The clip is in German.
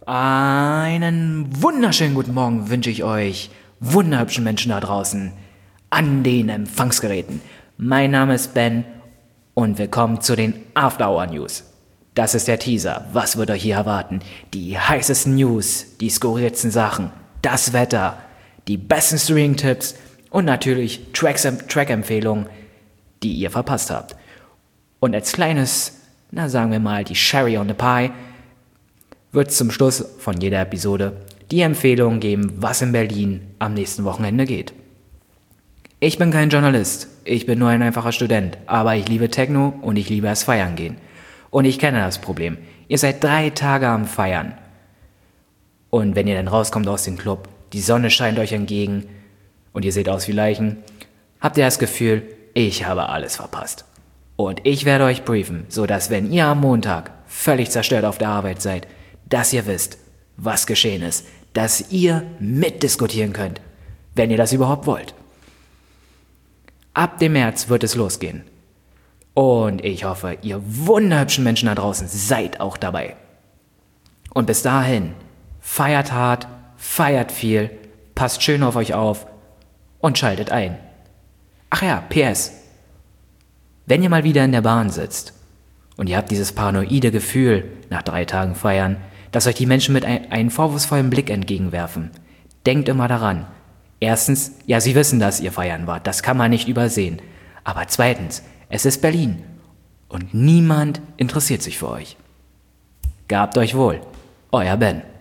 Einen wunderschönen guten Morgen wünsche ich euch, wunderhübschen Menschen da draußen, an den Empfangsgeräten. Mein Name ist Ben und willkommen zu den After Hour News. Das ist der Teaser. Was wird euch hier erwarten? Die heißesten News, die skurrilsten Sachen, das Wetter, die besten Streaming-Tipps und natürlich Track-Empfehlungen, die ihr verpasst habt. Und als kleines, sagen wir mal, die Cherry on the Pie, wird es zum Schluss von jeder Episode die Empfehlung geben, was in Berlin am nächsten Wochenende geht. Ich bin kein Journalist, ich bin nur ein einfacher Student, aber ich liebe Techno und ich liebe es feiern gehen. Und ich kenne das Problem. Ihr seid 3 Tage am Feiern. Und wenn ihr dann rauskommt aus dem Club, die Sonne scheint euch entgegen und ihr seht aus wie Leichen, habt ihr das Gefühl, ich habe alles verpasst. Und ich werde euch briefen, sodass wenn ihr am Montag völlig zerstört auf der Arbeit seid, dass ihr wisst, was geschehen ist, dass ihr mitdiskutieren könnt, wenn ihr das überhaupt wollt. Ab dem März wird es losgehen. Und ich hoffe, ihr wunderhübschen Menschen da draußen seid auch dabei. Und bis dahin, feiert hart, feiert viel, passt schön auf euch auf und schaltet ein. Ach ja, PS. Wenn ihr mal wieder in der Bahn sitzt und ihr habt dieses paranoide Gefühl nach 3 Tagen Feiern, dass euch die Menschen mit einem vorwurfsvollen Blick entgegenwerfen, denkt immer daran. Erstens, ja, sie wissen, dass ihr feiern wart, das kann man nicht übersehen. Aber zweitens, es ist Berlin und niemand interessiert sich für euch. Gehabt euch wohl, euer Ben.